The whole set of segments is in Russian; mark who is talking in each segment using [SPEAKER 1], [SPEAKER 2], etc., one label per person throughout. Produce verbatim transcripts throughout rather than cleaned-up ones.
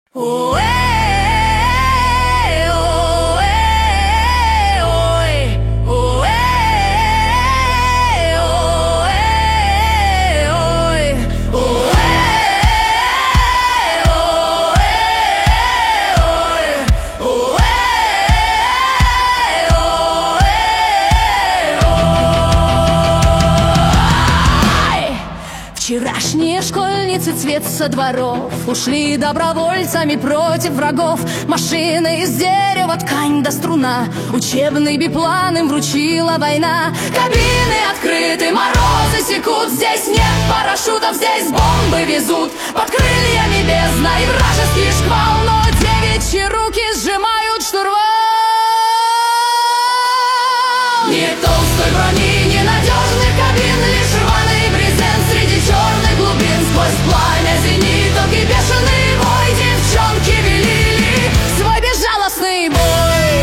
[SPEAKER 1] Ой, вчерашние школьницы цвет со дворов ушли добровольцами против врагов. Машины из дерева, ткань да струна, учебный биплан им вручила война. Кабины открыты, морозы секут, здесь нет парашютов, здесь бомбы везут. Под крыльями бездна и вражеский шквал, но девичьи руки сжимают штурвал. Ни толстой брони, ни надежных кабин, лишь рваный брезент среди черных глубин. Сквозь пламя зениток и бешеный вой девчонки вели свой безжалостный бой.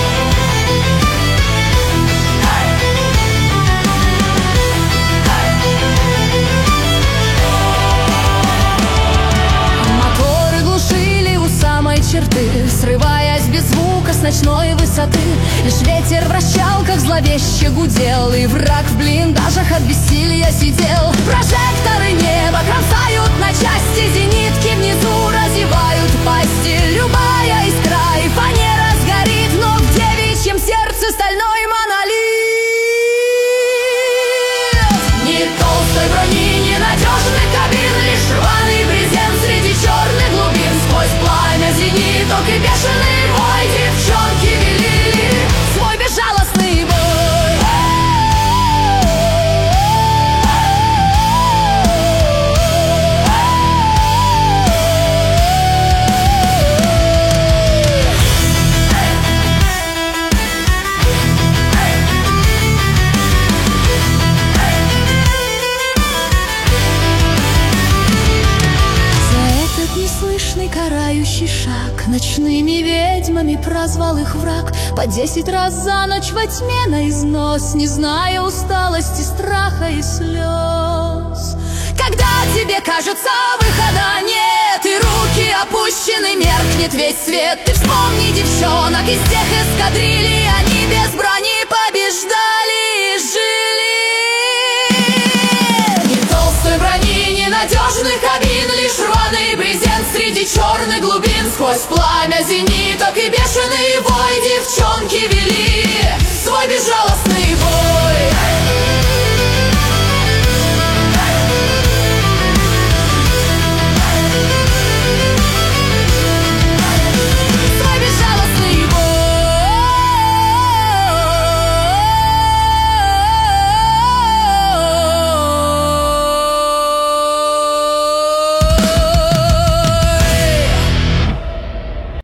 [SPEAKER 1] Моторы глушили у самой черты, срываясь без звука с ночной высоты. Лишь ветер в вращалках зловеще гудел, и враг в блиндажах от бессилия сидел. Прожекторы неба кромсают на части, зенитки внизу разевают пасти. Любая искра и фанера сгорит, но в девичьем сердце стальной монолит. Ни толстой брони, ни надежных кабин, лишь рваный брезент среди черных глубин. Сквозь пламя зениток и бешеный вой девчонки вели свой безжалостный бой. Карающий шаг ночными ведьмами прозвал их враг. По десять раз за ночь во тьме на износ, не зная усталости, страха и слез. Когда тебе кажется выхода нет и руки опущены, меркнет весь свет, ты вспомни девчонок из тех эскадрилий. Они без брони побеждали и жили. Ни толстой брони, ни надежных кабин, лишь рваный брезент среди черных глубин. Сквозь пламя зениток и бешеный вой девчонки вели свой безжалостный бой.